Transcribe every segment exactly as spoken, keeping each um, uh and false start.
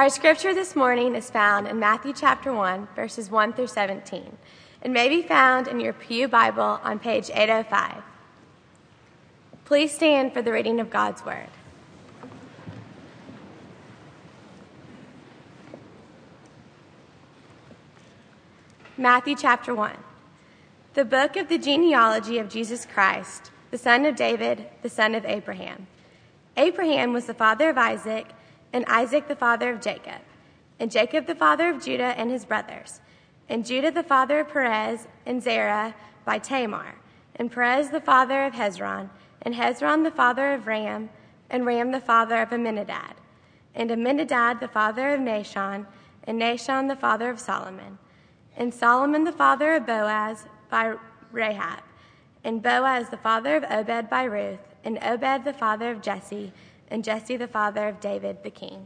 Our scripture this morning is found in Matthew chapter one, verses one through seventeen, and may be found in your Pew Bible on page eight oh five. Please stand for the reading of God's Word. Matthew chapter one. The book of the genealogy of Jesus Christ, the son of David, the son of Abraham. Abraham was the father of Isaac, and Isaac the father of Jacob, and Jacob the father of Judah and his brothers, and Judah the father of Perez and Zerah by Tamar, and Perez the father of Hezron, and Hezron the father of Ram, and Ram the father of Amminadab, and Amminadab the father of Nahshon, and Nahshon the father of Solomon, and Solomon the father of Boaz by Rahab, and Boaz the father of Obed by Ruth, and Obed the father of Jesse, and Jesse the father of David the king.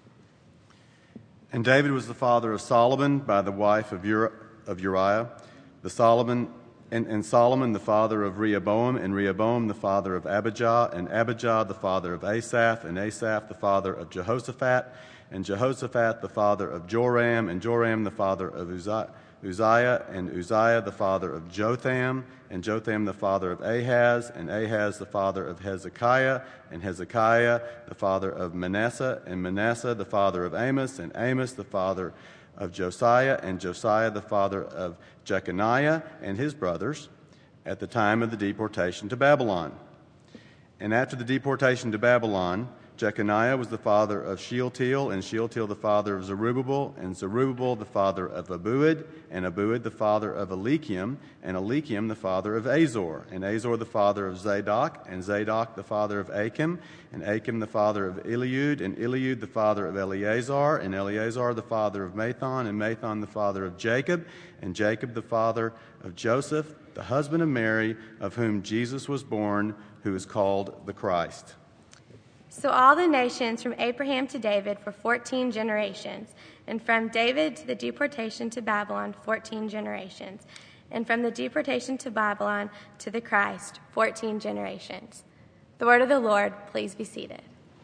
And David was the father of Solomon by the wife of, Uri- of Uriah, the Solomon, and, and Solomon the father of Rehoboam, and Rehoboam the father of Abijah, and Abijah the father of Asaph, and Asaph the father of Jehoshaphat, and Jehoshaphat the father of Joram, and Joram the father of Uzziah, Uzziah, and Uzziah the father of Jotham, and Jotham the father of Ahaz, and Ahaz the father of Hezekiah, and Hezekiah the father of Manasseh, and Manasseh the father of Amos, and Amos the father of Josiah, and Josiah the father of Jeconiah and his brothers, at the time of the deportation to Babylon. And after the deportation to Babylon, Jeconiah was the father of Shealtiel, and Shealtiel the father of Zerubbabel, and Zerubbabel the father of Abuad, and Abuad the father of Eliakim, and Eliakim the father of Azor, and Azor the father of Zadok, and Zadok the father of Achim, and Achim the father of Eliud, and Eliud the father of Eleazar, and Eleazar the father of Mathon, and Mathon the father of Jacob, and Jacob the father of Joseph, the husband of Mary, of whom Jesus was born, who is called the Christ. So all the nations from Abraham to David were fourteen generations, and from David to the deportation to Babylon, fourteen generations, and from the deportation to Babylon to the Christ, fourteen generations. The word of the Lord, please be seated.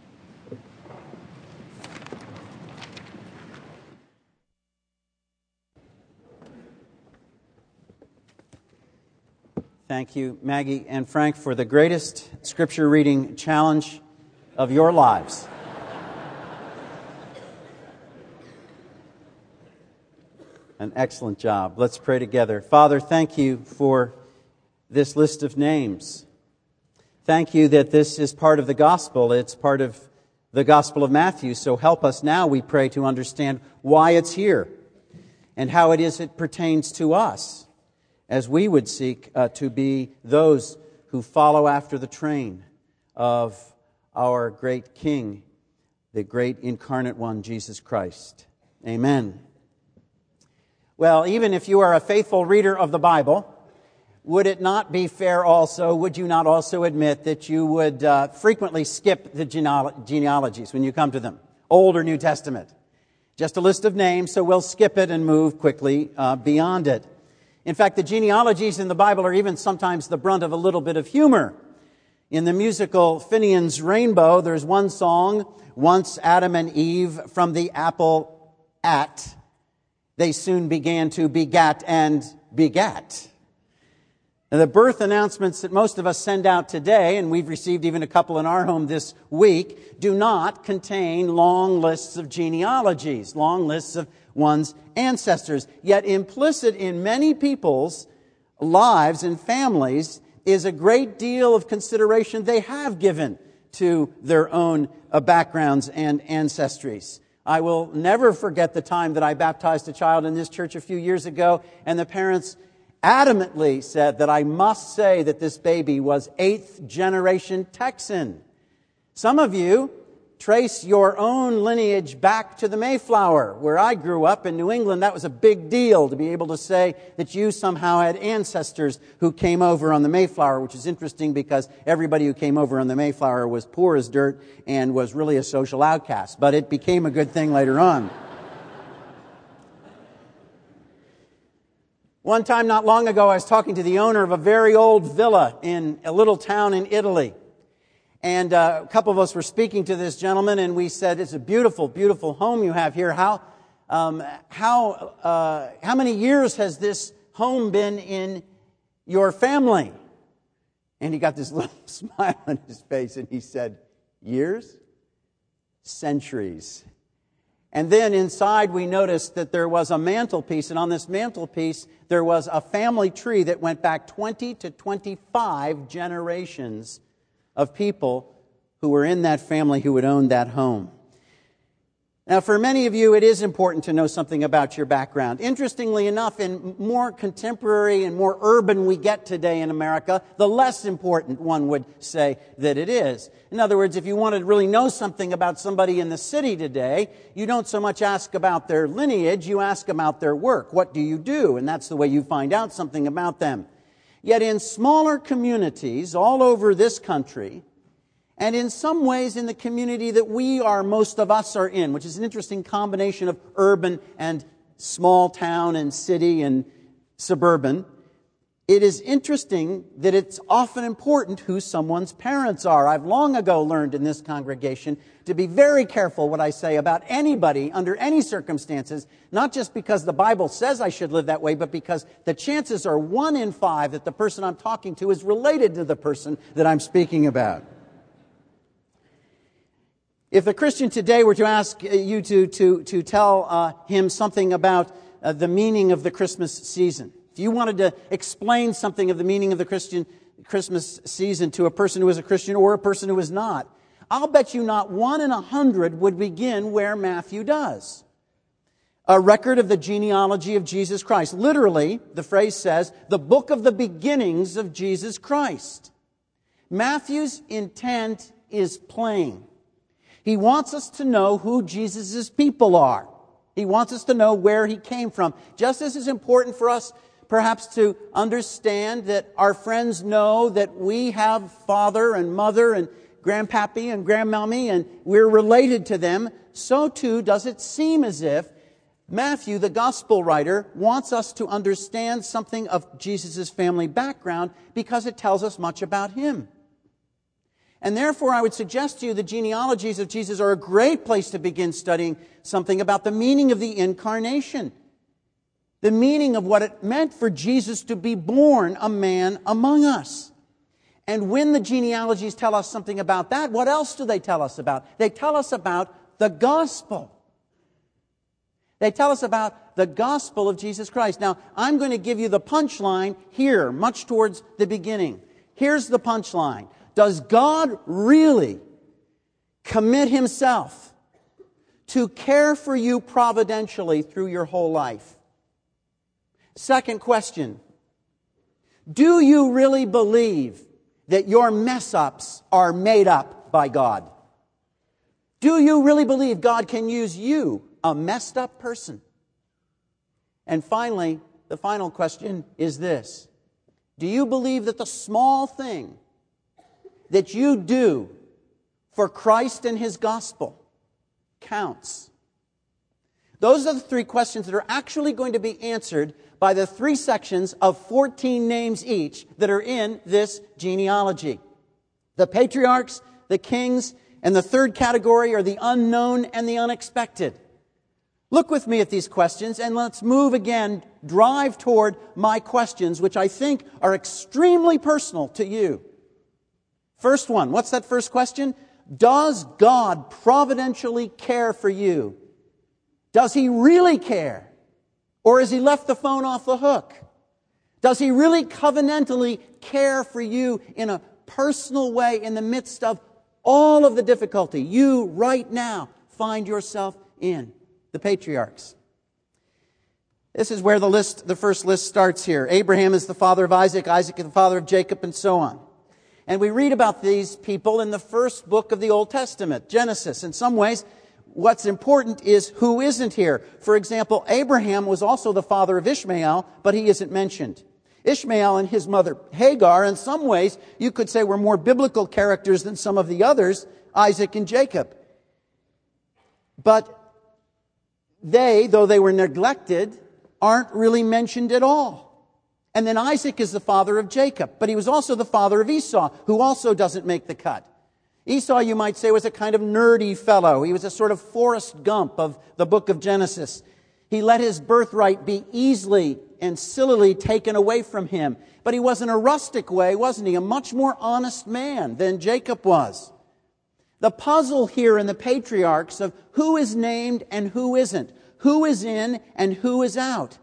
Thank you, Maggie and Frank, for the greatest scripture reading challenge of your lives. An excellent job. Let's pray together. Father, thank you for this list of names. Thank you that this is part of the gospel. It's part of the Gospel of Matthew. So help us now, we pray, to understand why it's here and how it is it pertains to us as we would seek uh, to be those who follow after the train of our great King, the great incarnate one, Jesus Christ. Amen. Well, even if you are a faithful reader of the Bible, would it not be fair also, would you not also admit that you would uh, frequently skip the geneal- genealogies when you come to them, Old or New Testament? Just a list of names, so we'll skip it and move quickly uh, beyond it. In fact, the genealogies in the Bible are even sometimes the brunt of a little bit of humor. In the musical Finian's Rainbow, there's one song, Once Adam and Eve from the apple at, they soon began to begat and begat. Now, the birth announcements that most of us send out today, and we've received even a couple in our home this week, do not contain long lists of genealogies, long lists of one's ancestors. Yet implicit in many people's lives and families is a great deal of consideration they have given to their own uh, backgrounds and ancestries. I will never forget the time that I baptized a child in this church a few years ago, and the parents adamantly said that I must say that this baby was eighth generation Texan. Some of you trace your own lineage back to the Mayflower. Where I grew up in New England, that was a big deal to be able to say that you somehow had ancestors who came over on the Mayflower, which is interesting because everybody who came over on the Mayflower was poor as dirt and was really a social outcast. But it became a good thing later on. One time not long ago, I was talking to the owner of a very old villa in a little town in Italy. And uh, a couple of us were speaking to this gentleman, and we said, "It's a beautiful, beautiful home you have here. How, um, how, uh, how many years has this home been in your family?" And he got this little smile on his face, and he said, "Years? Centuries." And then inside we noticed that there was a mantelpiece, and on this mantelpiece there was a family tree that went back twenty to twenty-five generations of people who were in that family who had owned that home. Now, for many of you, it is important to know something about your background. Interestingly enough, in more contemporary and more urban we get today in America, the less important one would say that it is. In other words, if you wanted to really know something about somebody in the city today, you don't so much ask about their lineage, you ask about their work. What do you do? And that's the way you find out something about them. Yet in smaller communities all over this country, and in some ways in the community that we are, most of us are in, which is an interesting combination of urban and small town and city and suburban, it is interesting that it's often important who someone's parents are. I've long ago learned in this congregation to be very careful what I say about anybody under any circumstances, not just because the Bible says I should live that way, but because the chances are one in five that the person I'm talking to is related to the person that I'm speaking about. If a Christian today were to ask you to, to, to tell uh, him something about uh, the meaning of the Christmas season, if you wanted to explain something of the meaning of the Christian Christmas season to a person who is a Christian or a person who is not, I'll bet you not one in a hundred would begin where Matthew does. A record of the genealogy of Jesus Christ. Literally, the phrase says, the book of the beginnings of Jesus Christ. Matthew's intent is plain. He wants us to know who Jesus' people are. He wants us to know where he came from. Just as it's important for us perhaps to understand that our friends know that we have father and mother and grandpappy and grandmommy and we're related to them, so too does it seem as if Matthew, the gospel writer, wants us to understand something of Jesus' family background because it tells us much about him. And therefore, I would suggest to you the genealogies of Jesus are a great place to begin studying something about the meaning of the incarnation. The meaning of what it meant for Jesus to be born a man among us. And when the genealogies tell us something about that, what else do they tell us about? They tell us about the gospel. They tell us about the gospel of Jesus Christ. Now, I'm going to give you the punchline here, much towards the beginning. Here's the punchline. Does God really commit himself to care for you providentially through your whole life? Second question. Do you really believe that your mess-ups are made up by God? Do you really believe God can use you, a messed up person? And finally, the final question is this. Do you believe that the small thing that you do for Christ and his gospel counts? Those are the three questions that are actually going to be answered by the three sections of fourteen names each that are in this genealogy. The patriarchs, the kings, and the third category are the unknown and the unexpected. Look with me at these questions and let's move again, drive toward my questions, which I think are extremely personal to you. First one, what's that first question? Does God providentially care for you? Does he really care? Or has he left the phone off the hook? Does he really covenantally care for you in a personal way in the midst of all of the difficulty you right now find yourself in? The patriarchs. This is where the list, the first list starts here. Abraham is the father of Isaac, Isaac is the father of Jacob, and so on. And we read about these people in the first book of the Old Testament, Genesis. In some ways, what's important is who isn't here. For example, Abraham was also the father of Ishmael, but he isn't mentioned. Ishmael and his mother Hagar, in some ways, you could say were more biblical characters than some of the others, Isaac and Jacob. But they, though they were neglected, aren't really mentioned at all. And then Isaac is the father of Jacob, but he was also the father of Esau, who also doesn't make the cut. Esau, you might say, was a kind of nerdy fellow. He was a sort of Forrest Gump of the book of Genesis. He let his birthright be easily and sillily taken away from him. But he was in a rustic way, wasn't he? A much more honest man than Jacob was. The puzzle here in the patriarchs of who is named and who isn't, who is in and who is out.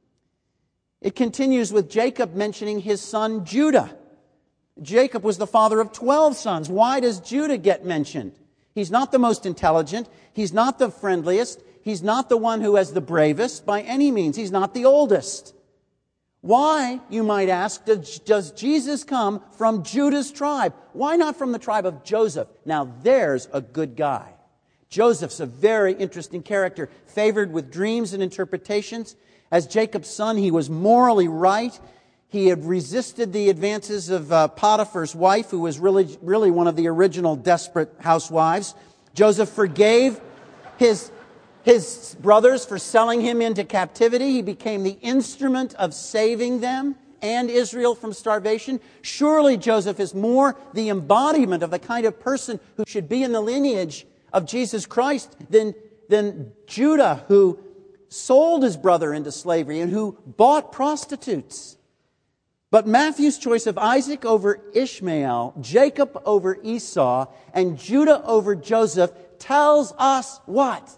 It continues with Jacob mentioning his son Judah. Jacob was the father of twelve sons. Why does Judah get mentioned? He's not the most intelligent. He's not the friendliest. He's not the one who has the bravest by any means. He's not the oldest. Why, you might ask, does, does Jesus come from Judah's tribe? Why not from the tribe of Joseph? Now, there's a good guy. Joseph's a very interesting character, favored with dreams and interpretations. As Jacob's son, he was morally right. He had resisted the advances of uh, Potiphar's wife, who was really, really one of the original desperate housewives. Joseph forgave his His brothers for selling him into captivity. He became the instrument of saving them and Israel from starvation. Surely Joseph is more the embodiment of the kind of person who should be in the lineage of Jesus Christ than, than Judah, who sold his brother into slavery and who bought prostitutes. But Matthew's choice of Isaac over Ishmael, Jacob over Esau, and Judah over Joseph tells us what?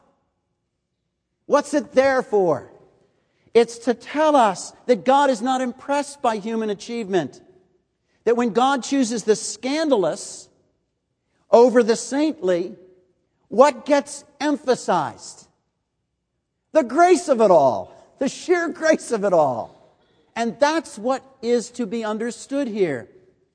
What's it there for? It's to tell us that God is not impressed by human achievement. That when God chooses the scandalous over the saintly, what gets emphasized? The grace of it all. The sheer grace of it all. And that's what is to be understood here.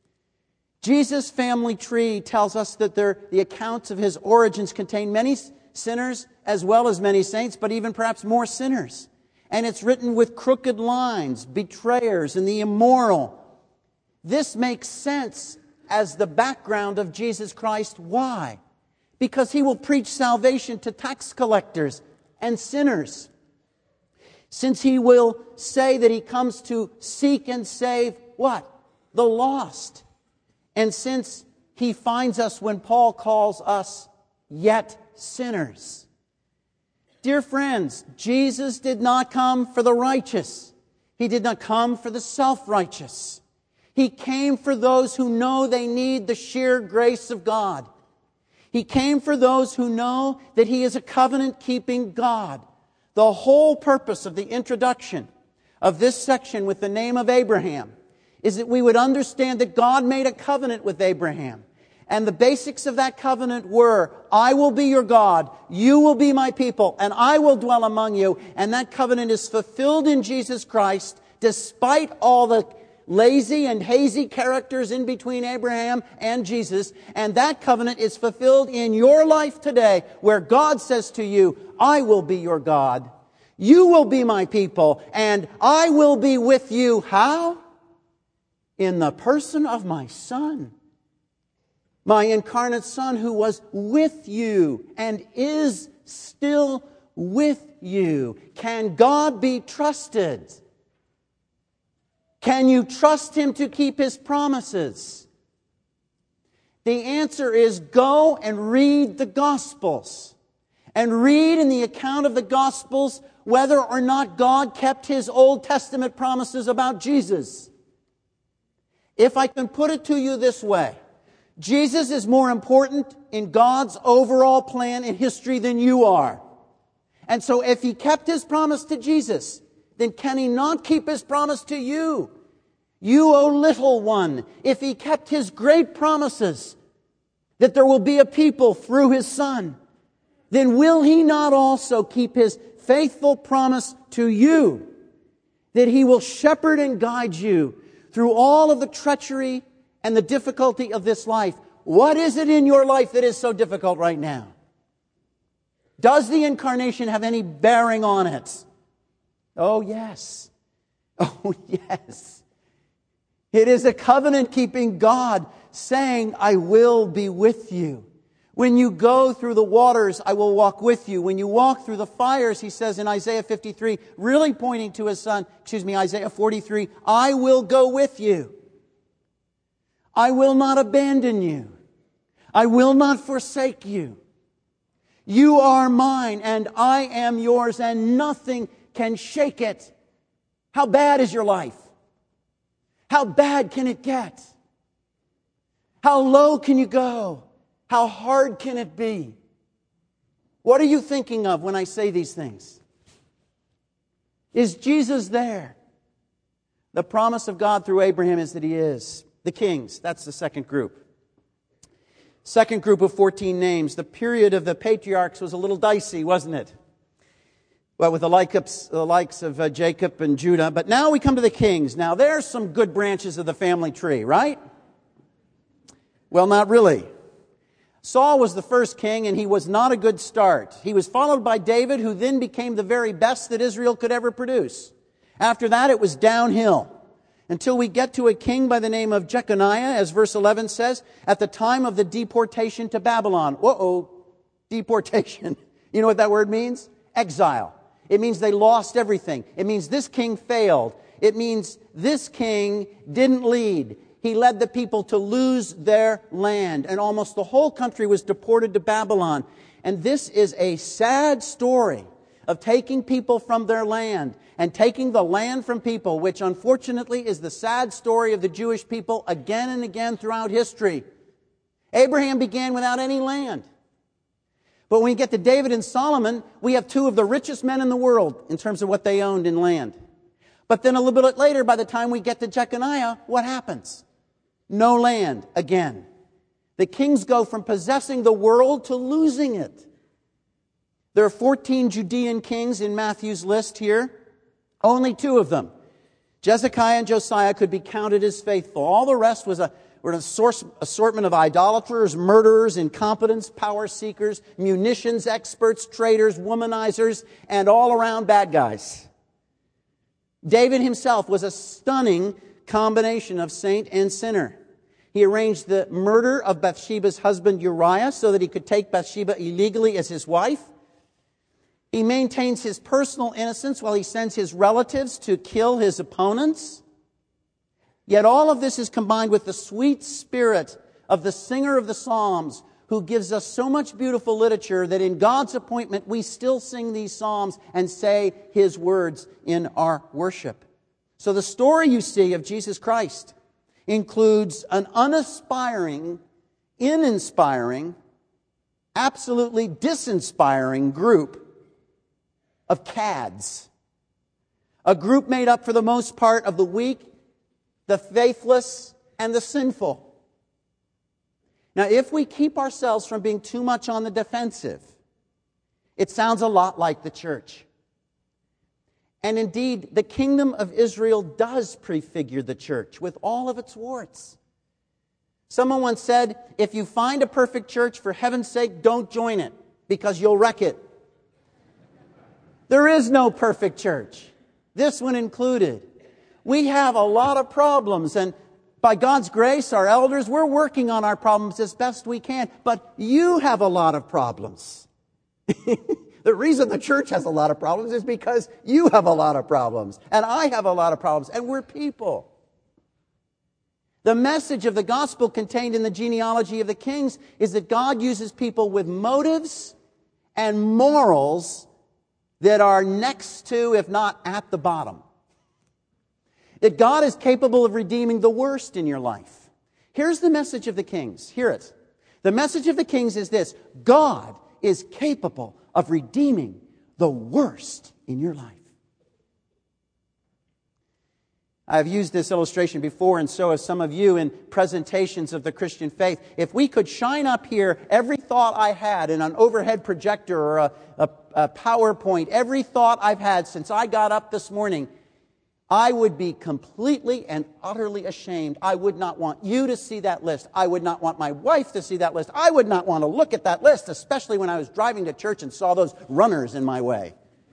Jesus' family tree tells us that there, the accounts of his origins contain many sinners as well as many saints, but even perhaps more sinners. And it's written with crooked lines, betrayers, and the immoral. This makes sense as the background of Jesus Christ. Why? Because he will preach salvation to tax collectors and sinners. Since he will say that he comes to seek and save what? The lost. And since he finds us when Paul calls us yet sinners. Dear friends, Jesus did not come for the righteous. He did not come for the self-righteous. He came for those who know they need the sheer grace of God. He came for those who know that he is a covenant-keeping God. The whole purpose of the introduction of this section with the name of Abraham is that we would understand that God made a covenant with Abraham. And the basics of that covenant were, I will be your God, you will be my people, and I will dwell among you. And that covenant is fulfilled in Jesus Christ, despite all the lazy and hazy characters in between Abraham and Jesus. And that covenant is fulfilled in your life today, where God says to you, I will be your God, you will be my people, and I will be with you. How? In the person of my Son. My incarnate Son, who was with you and is still with you. Can God be trusted? Can you trust him to keep his promises? The answer is go and read the Gospels. And read in the account of the Gospels whether or not God kept his Old Testament promises about Jesus. If I can put it to you this way, Jesus is more important in God's overall plan in history than you are. And so if he kept his promise to Jesus, then can he not keep his promise to you? You, O little one, if he kept his great promises that there will be a people through his Son, then will he not also keep his faithful promise to you that he will shepherd and guide you through all of the treachery and the difficulty of this life? What is it in your life that is so difficult right now? Does the incarnation have any bearing on it? Oh, yes. Oh, yes. It is a covenant-keeping God saying, I will be with you. When you go through the waters, I will walk with you. When you walk through the fires, he says in Isaiah fifty-three, really pointing to his Son, excuse me, Isaiah forty-three, I will go with you. I will not abandon you. I will not forsake you. You are mine, and I am yours, and nothing can shake it. How bad is your life? How bad can it get? How low can you go? How hard can it be? What are you thinking of when I say these things? Is Jesus there? The promise of God through Abraham is that He is. The kings, that's the second group. Second group of fourteen names. The period of the patriarchs was a little dicey, wasn't it? Well, with the likes, the likes of uh, Jacob and Judah. But now we come to the kings. Now, there's some good branches of the family tree, right? Well, not really. Saul was the first king, and he was not a good start. He was followed by David, who then became the very best that Israel could ever produce. After that, it was downhill, until we get to a king by the name of Jeconiah, as verse eleven says, at the time of the deportation to Babylon. Uh-oh, deportation. You know what that word means? Exile. It means they lost everything. It means this king failed. It means this king didn't lead. He led the people to lose their land, and almost the whole country was deported to Babylon. And this is a sad story of taking people from their land and taking the land from people, which unfortunately is the sad story of the Jewish people again and again throughout history. Abraham began without any land. But when we get to David and Solomon, we have two of the richest men in the world in terms of what they owned in land. But then a little bit later, by the time we get to Jeconiah, what happens? No land again. The kings go from possessing the world to losing it. There are fourteen Judean kings in Matthew's list here. Only two of them, Hezekiah and Josiah, could be counted as faithful. All the rest was a, were an assortment of idolaters, murderers, incompetents, power seekers, munitions experts, traitors, womanizers, and all around bad guys. David himself was a stunning combination of saint and sinner. He arranged the murder of Bathsheba's husband Uriah so that he could take Bathsheba illegally as his wife. He maintains his personal innocence while he sends his relatives to kill his opponents. Yet all of this is combined with the sweet spirit of the singer of the Psalms, who gives us so much beautiful literature that in God's appointment we still sing these Psalms and say His words in our worship. So the story you see of Jesus Christ includes an unaspiring, uninspiring, absolutely disinspiring group of cads. A group made up for the most part of the weak, the faithless, and the sinful. Now, if we keep ourselves from being too much on the defensive, it sounds a lot like the church. And indeed, the kingdom of Israel does prefigure the church with all of its warts. Someone once said, if you find a perfect church, for heaven's sake, don't join it, because you'll wreck it. There is no perfect church, this one included. We have a lot of problems, and by God's grace, our elders, we're working on our problems as best we can, but you have a lot of problems. The reason the church has a lot of problems is because you have a lot of problems, and I have a lot of problems, and we're people. The message of the gospel contained in the genealogy of the kings is that God uses people with motives and morals that are next to, if not at the bottom. That God is capable of redeeming the worst in your life. Here's the message of the kings. Hear it. The message of the kings is this: God is capable of redeeming the worst in your life. I've used this illustration before, and so have some of you in presentations of the Christian faith. If we could shine up here every thought I had in an overhead projector or a, a, a PowerPoint, every thought I've had since I got up this morning, I would be completely and utterly ashamed. I would not want you to see that list. I would not want my wife to see that list. I would not want to look at that list, especially when I was driving to church and saw those runners in my way.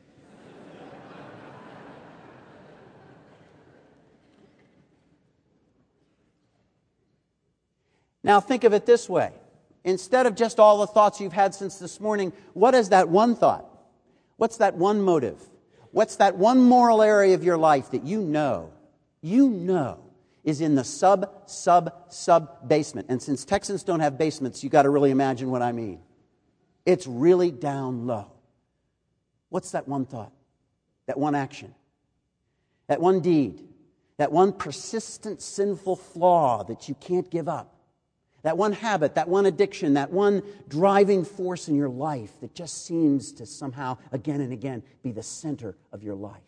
Now think of it this way. Instead of just all the thoughts you've had since this morning, what is that one thought? What's that one motive? What's that one moral area of your life that you know, you know is in the sub, sub, sub basement. And since Texans don't have basements, you got to really imagine what I mean. It's really down low. What's that one thought? That one action? That one deed? That one persistent sinful flaw that you can't give up? That one habit, that one addiction, that one driving force in your life that just seems to somehow again and again be the center of your life?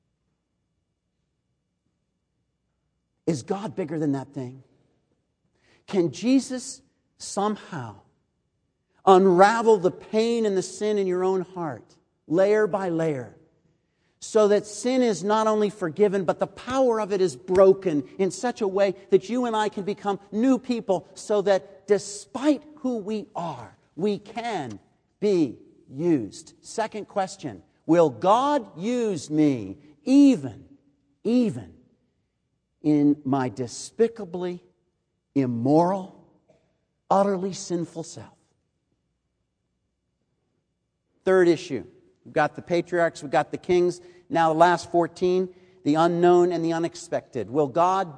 Is God bigger than that thing? Can Jesus somehow unravel the pain and the sin in your own heart, layer by layer, so that sin is not only forgiven, but the power of it is broken in such a way that you and I can become new people, so that despite who we are, we can be used? Second question, will God use me even, even in my despicably immoral, utterly sinful self? Third issue. We've got the patriarchs, we've got the kings. Now the last fourteen, the unknown and the unexpected. Will God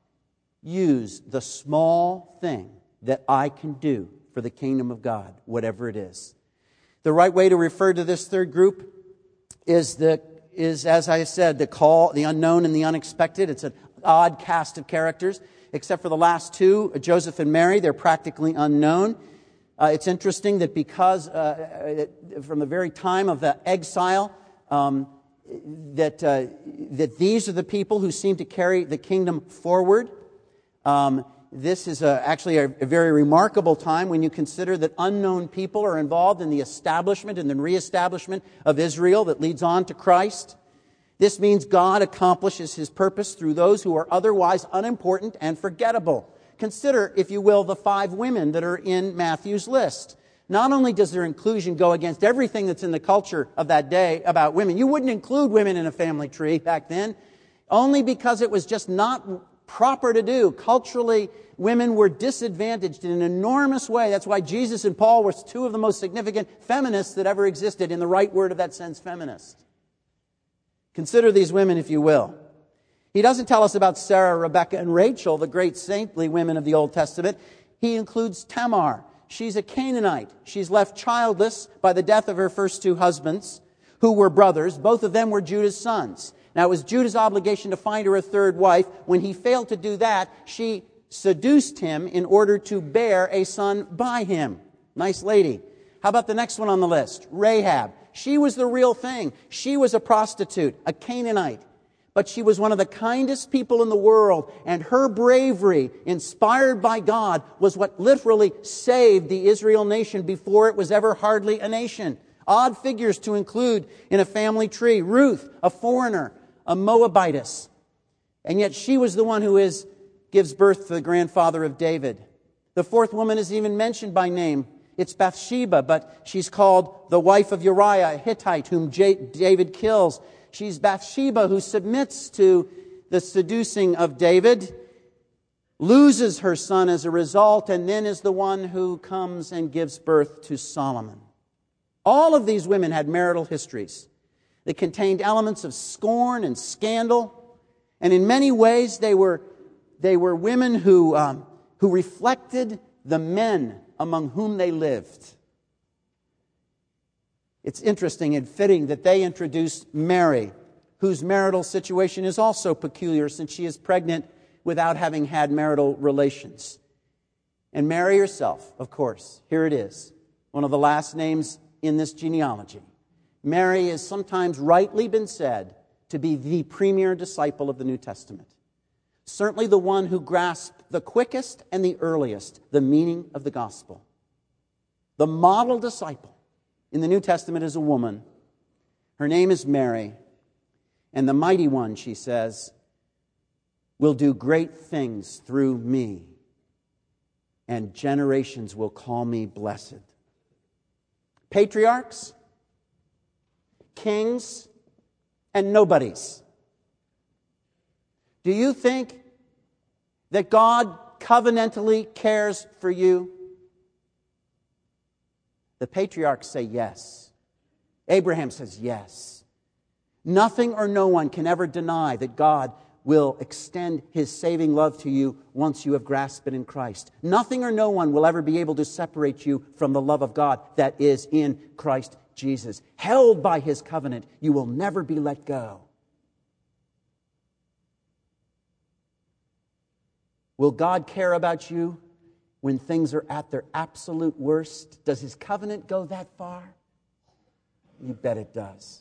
use the small thing that I can do for the kingdom of God, whatever it is? The right way to refer to this third group is, the, is as I said, the call, the unknown and the unexpected. It's an odd cast of characters, except for the last two, Joseph and Mary. They're practically unknown. Uh, it's interesting that because uh, from the very time of the exile, um, that uh, that these are the people who seem to carry the kingdom forward. Um, this is a, actually a, a very remarkable time when you consider that unknown people are involved in the establishment and the reestablishment of Israel that leads on to Christ. This means God accomplishes His purpose through those who are otherwise unimportant and forgettable. Consider, if you will, the five women that are in Matthew's list. Not only does their inclusion go against everything that's in the culture of that day about women. You wouldn't include women in a family tree back then, only because it was just not proper to do. Culturally, women were disadvantaged in an enormous way. That's why Jesus and Paul were two of the most significant feminists that ever existed, in the right word of that sense, feminist. Consider these women, if you will. He doesn't tell us about Sarah, Rebecca, and Rachel, the great saintly women of the Old Testament. He includes Tamar. She's a Canaanite. She's left childless by the death of her first two husbands, who were brothers. Both of them were Judah's sons. Now, it was Judah's obligation to find her a third wife. When he failed to do that, she seduced him in order to bear a son by him. Nice lady. How about the next one on the list? Rahab. She was the real thing. She was a prostitute, a Canaanite. But she was one of the kindest people in the world, and her bravery, inspired by God, was what literally saved the Israel nation before it was ever hardly a nation. Odd figures to include in a family tree. Ruth, a foreigner, a Moabitess. And yet she was the one who is gives birth to the grandfather of David. The fourth woman is even mentioned by name. It's Bathsheba, but she's called the wife of Uriah, a Hittite, whom J- David kills. She's Bathsheba, who submits to the seducing of David, loses her son as a result, and then is the one who comes and gives birth to Solomon. All of these women had marital histories that contained elements of scorn and scandal, and in many ways they were they were women who um, who reflected the men among whom they lived. It's interesting and fitting that they introduced Mary, whose marital situation is also peculiar since she is pregnant without having had marital relations. And Mary herself, of course, here it is, one of the last names in this genealogy. Mary has sometimes rightly been said to be the premier disciple of the New Testament. Certainly the one who grasped the quickest and the earliest the meaning of the gospel. The model disciple in the New Testament is a woman. Her name is Mary. And the mighty one, she says, will do great things through me. And generations will call me blessed. Patriarchs, kings, and nobodies. Do you think that God covenantally cares for you? The patriarchs say yes. Abraham says yes. Nothing or no one can ever deny that God will extend His saving love to you once you have grasped it in Christ. Nothing or no one will ever be able to separate you from the love of God that is in Christ Jesus. Held by His covenant, you will never be let go. Will God care about you when things are at their absolute worst? Does His covenant go that far? You bet it does.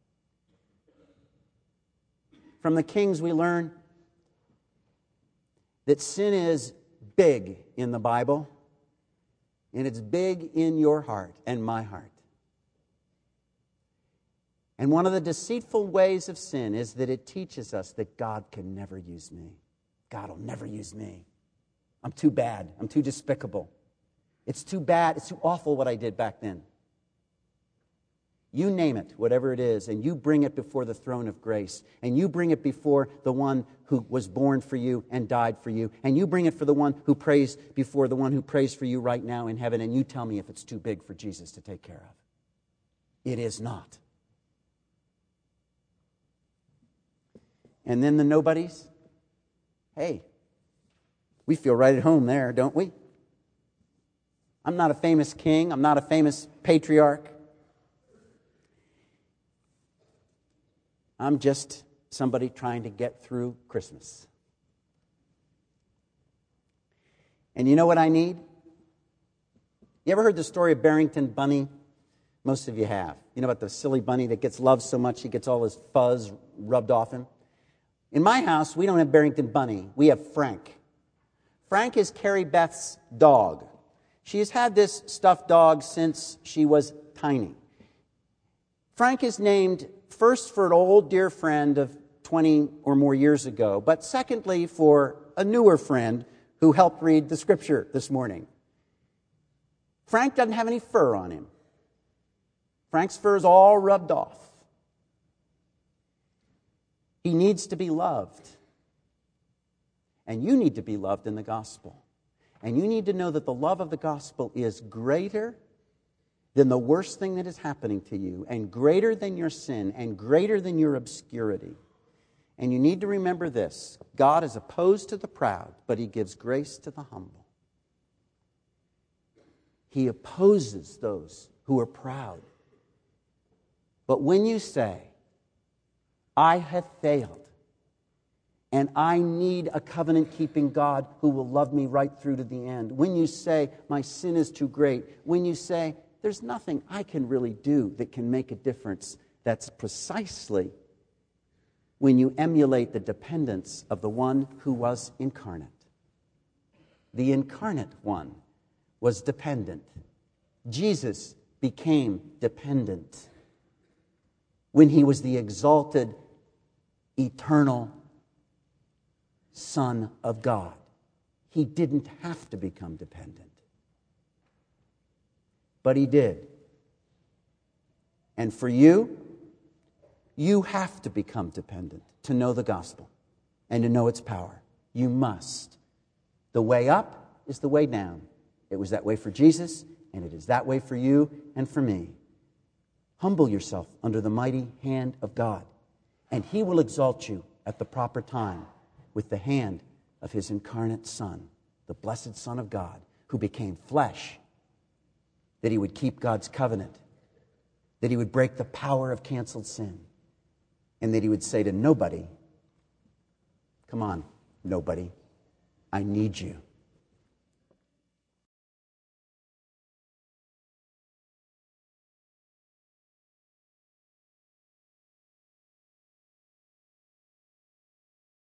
From the Kings we learn that sin is big in the Bible, and it's big in your heart and my heart. And one of the deceitful ways of sin is that it teaches us that God can never use me. God will never use me. I'm too bad. I'm too despicable. It's too bad. It's too awful what I did back then. You name it, whatever it is, and you bring it before the throne of grace, and you bring it before the one who was born for you and died for you, and you bring it for the one who prays before the one who prays for you right now in heaven, and you tell me if it's too big for Jesus to take care of. It is not. And then the nobodies. Hey, we feel right at home there, don't we? I'm not a famous king. I'm not a famous patriarch. I'm just somebody trying to get through Christmas. And you know what I need? You ever heard the story of Barrington Bunny? Most of you have. You know about the silly bunny that gets loved so much he gets all his fuzz rubbed off him? In my house, we don't have Barrington Bunny. We have Frank. Frank is Carrie Beth's dog. She has had this stuffed dog since she was tiny. Frank is named first for an old dear friend of twenty or more years ago, but secondly for a newer friend who helped read the scripture this morning. Frank doesn't have any fur on him. Frank's fur is all rubbed off. He needs to be loved. And you need to be loved in the gospel. And you need to know that the love of the gospel is greater than the worst thing that is happening to you, and greater than your sin, and greater than your obscurity. And you need to remember this: God is opposed to the proud, but He gives grace to the humble. He opposes those who are proud. But when you say, I have failed, and I need a covenant-keeping God who will love me right through to the end. When you say, my sin is too great. When you say, there's nothing I can really do that can make a difference. That's precisely when you emulate the dependence of the one who was incarnate. The incarnate one was dependent. Jesus became dependent when He was the exalted, eternal Son of God. He didn't have to become dependent. But He did. And for you, you have to become dependent to know the gospel and to know its power. You must. The way up is the way down. It was that way for Jesus, and it is that way for you and for me. Humble yourself under the mighty hand of God, and He will exalt you at the proper time with the hand of His incarnate Son, the blessed Son of God, who became flesh, that He would keep God's covenant, that He would break the power of canceled sin, and that He would say to nobody, come on, nobody, I need you.